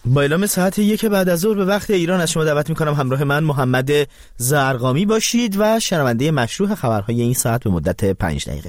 با اعلام ساعت 1 بعد از ظهر به وقت ایران از شما دعوت میکنم همراه من محمد زرقامی باشید و شنونده مشروع خبرهای این ساعت به مدت 5 دقیقه.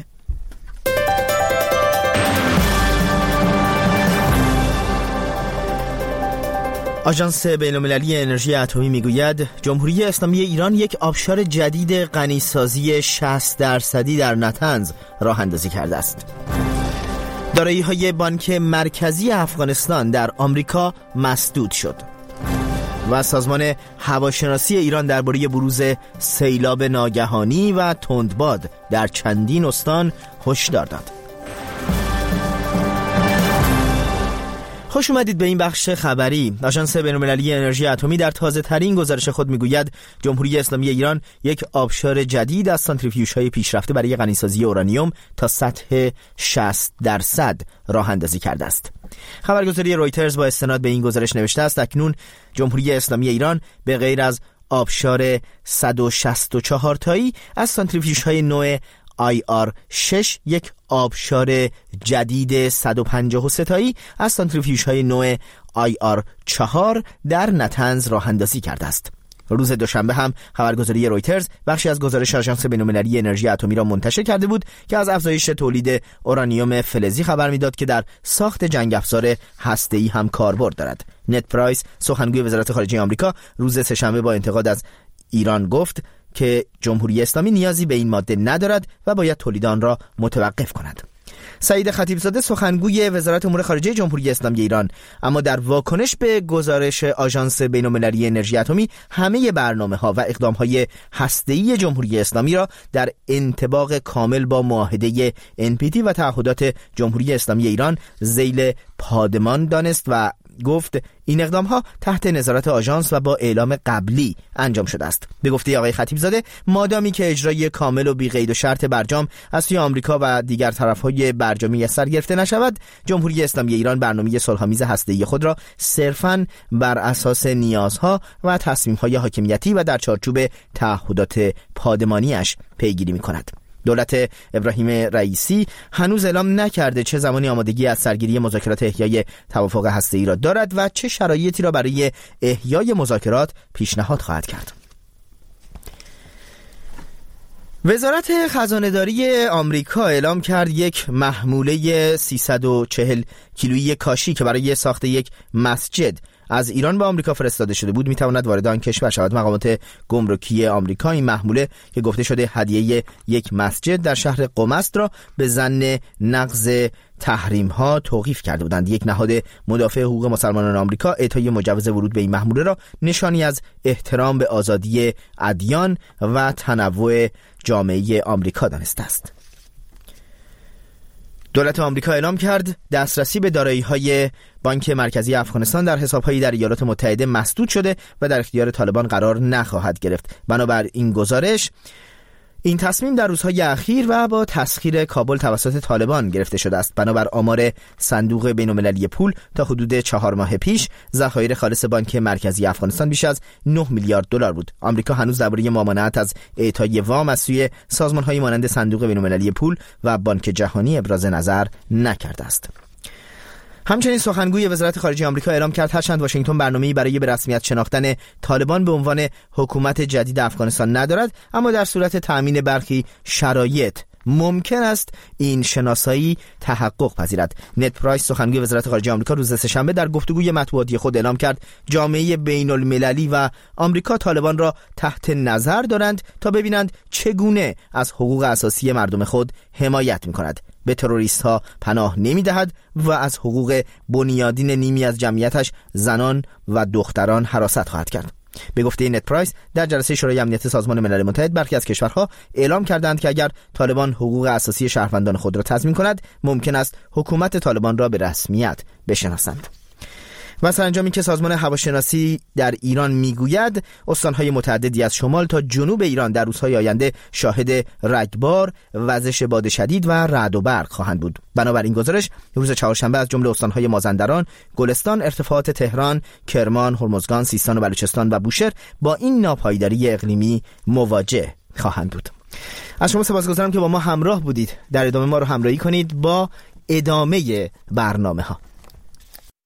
آژانس بین‌المللی انرژی اتمی میگوید جمهوری اسلامی ایران یک آبشار جدید غنیسازی 60% در نتنز راه اندازی کرده است. دارایی‌های بانک مرکزی افغانستان در آمریکا مسدود شد و سازمان هواشناسی ایران درباره بروز سیلاب ناگهانی و تندباد در چندین استان هشدار داد. خوش اومدید به این بخش خبری. آژانس بین‌المللی انرژی اتمی در تازه ترین گزارش خود میگوید جمهوری اسلامی ایران یک آبشار جدید از سانتریفیوژهای پیشرفته برای غنیسازی اورانیوم تا سطح 60% راه اندازی کرده است. خبرگزاری رویترز با استناد به این گزارش نوشته است اکنون جمهوری اسلامی ایران به غیر از آبشار 164 تایی از سانتریفیوژهای نوع IR6 یک آبشار جدید 153 تایی از سانتریفیوژهای نوع IR4 در نتنز راه اندازی کرده است. روز دوشنبه هم خبرگزاری رویترز بخشی از گزارش آژانس بین‌المللی انرژی اتمی را منتشر کرده بود که از افزایش تولید اورانیوم فلزی خبر میداد که در ساخت جنگ افزار هسته‌ای هم کاربرد دارد. نت پرایس سخنگوی وزارت خارجه آمریکا روز سه‌شنبه با انتقاد از ایران گفت که جمهوری اسلامی نیازی به این ماده ندارد و باید تولید آن را متوقف کند. سعید خطیبزاده سخنگوی وزارت امور خارجه جمهوری اسلامی ایران اما در واکنش به گزارش آژانس بین‌المللی انرژی اتمی همه برنامه‌ها و اقدام‌های هسته‌ای جمهوری اسلامی را در انطباق کامل با معاهده NPT و تعهدات جمهوری اسلامی ایران ذیل پادمان دانست و گفت این اقدام‌ها تحت نظارت آژانس و با اعلام قبلی انجام شده است. به گفته آقای خطیبزاده مادامی که اجرای کامل و بی قید و شرط برجام از سوی آمریکا و دیگر طرف‌های برجامی از سر گرفته نشود، جمهوری اسلامی ایران برنامه صلح‌آمیز هسته‌ای خود را صرفاً بر اساس نیازها و تصمیم‌های حاکمیتی و در چارچوب تعهدات پادمانی‌اش پیگیری می‌کند. دولت ابراهیم رئیسی هنوز اعلام نکرده چه زمانی آمادگی از سرگیری مذاکرات احیای توافق هسته‌ای را دارد و چه شرایطی را برای احیای مذاکرات پیشنهاد خواهد کرد. وزارت خزانه‌داری آمریکا اعلام کرد یک محموله 340 کیلویی کاشی که برای ساخت یک مسجد از ایران به آمریکا فرستاده شده بود میتواند وارد آن کشور شود. مقامات گمرکی آمریکا این محموله که گفته شده هدیه یک مسجد در شهر قم است را به ظن نقض تحریم ها توقیف کرده بودند. یک نهاد مدافع حقوق مسلمانان آمریکا اعطای مجوز ورود به این محموله را نشانی از احترام به آزادی ادیان و تنوع جامعه آمریکا دانسته است. دولت آمریکا اعلام کرد دسترسی به دارایی‌های بانک مرکزی افغانستان در حساب‌هایی در ایالات متحده مسدود شده و در اختیار طالبان قرار نخواهد گرفت. بنابر این گزارش این تصمیم در روزهای اخیر و با تسخیر کابل توسط طالبان گرفته شده است. بنابر آمار صندوق بین‌المللی پول تا حدود 4 ماه پیش ذخایر خالص بانک مرکزی افغانستان بیش از 9 میلیارد دلار بود. آمریکا هنوز درباره ممانعت از اعطای وام از سوی سازمان‌های مانند صندوق بین‌المللی پول و بانک جهانی ابراز نظر نکرده است. همچنین سخنگوی وزارت خارجه آمریکا اعلام کرد هرچند واشنگتن برنامه‌ای برای به رسمیت شناختن طالبان به عنوان حکومت جدید افغانستان ندارد، اما در صورت تأمین برخی شرایط ممکن است این شناسایی تحقق پذیرد. نت پرایس سخنگوی وزارت خارجه آمریکا روز سه‌شنبه در گفتگوی مطبوعاتی خود اعلام کرد جامعه بین‌المللی و آمریکا طالبان را تحت نظر دارند تا ببینند چگونه از حقوق اساسی مردم خود حمایت می‌کند. به تروریست ها پناه نمی‌دهد و از حقوق بنیادین نیمی از جمعیتش زنان و دختران حراست خواهد کرد. به گفته نت پرایس در جلسه شورای امنیت سازمان ملل متحد برخی از کشورها اعلام کردند که اگر طالبان حقوق اساسی شهروندان خود را تضمین کند ممکن است حکومت طالبان را به رسمیت بشناسند. و سرانجامی که سازمان هواشناسی در ایران میگوید استانهای متعددی از شمال تا جنوب ایران در روزهای آینده شاهد رگبار، وزش باد شدید و رعد و برق خواهند بود. بنابراین گزارش روز چهارشنبه از جمله استانهای مازندران، گلستان، ارتفاعات تهران، کرمان، هرمزگان، سیستان و بلوچستان و بوشهر با این ناپایداری اقلیمی مواجه خواهند بود. از شما سپاسگزارم که با ما همراه بودید. در ادامه ما رو همراهی کنید با ادامه برنامه‌ها.